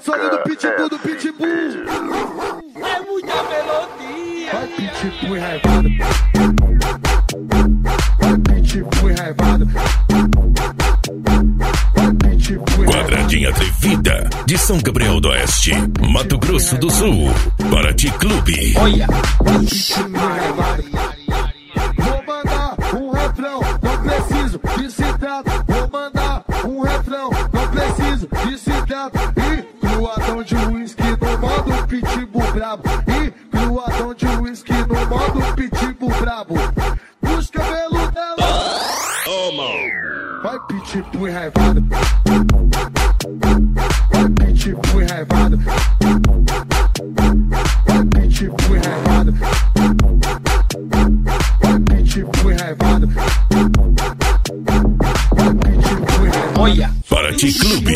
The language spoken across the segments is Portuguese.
Solta o som do pitbull, do pitbull. É muita melodia. Vai pitbull enraivado. Vai pitbull enraivado. Quadradinha Atrevida de São Gabriel do Oeste, Mato Grosso do Sul, Paraty Clube. Olha, vou mandar um refrão, não preciso de citrato. Vou mandar um refrão, não preciso de citrato. E cruadão de uísque no modo pitbull brabo. E cruadão de uísque no modo pitbull brabo. Os cabelos dela. Vai pitbull enraivado. Vai pitbull enraivado. Vai pitbull enraivado. Vai pitbull enraivado. Vai pitbull enraivado. olha. Paraty Clube.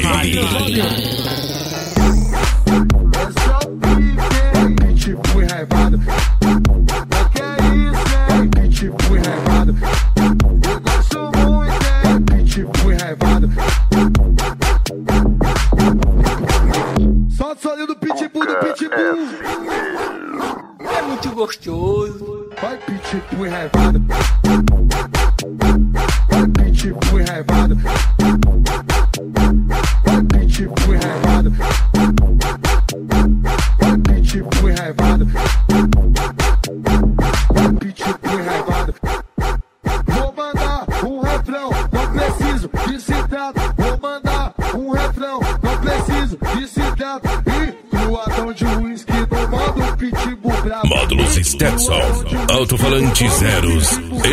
É só pique. Vai pitbull enraivado. Que é isso, hein? Vai pitbull enraivado. Eu gosto muito, hein? Vai pitbull enraivado. Solta o som do pitbull, do pitbull. É muito gostoso. Vai pitbull enraivado. Vai pitbull enraivado. Vai pitbull enraivado. Vai pitbull enraivado. Vai pitbull enraivado. Vou mandar um refrão, não preciso de citrato. Vou mandar um refrão, não preciso de citrato. E cruadão de uísque no modo pitbull brabo. Módulos Stetson, alto-falante zeros,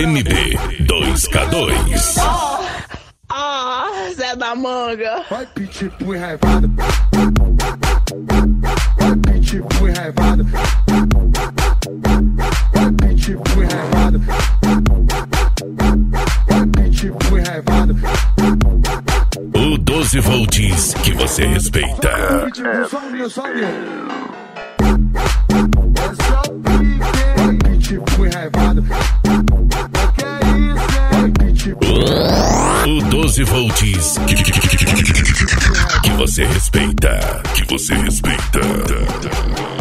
MB2K2. Zé da Manga. Vai pitbull enraivado. Vai pitbull enraivado. Vai pitbull enraivado. Vai pitbull enraivado. O 12 volts que você respeita. Pitbull, sobe, sobe. É só pique. Vai pitbull enraivado. Que é isso, hein? Vai pitbull. O 12 volts que você respeita. Que você respeita.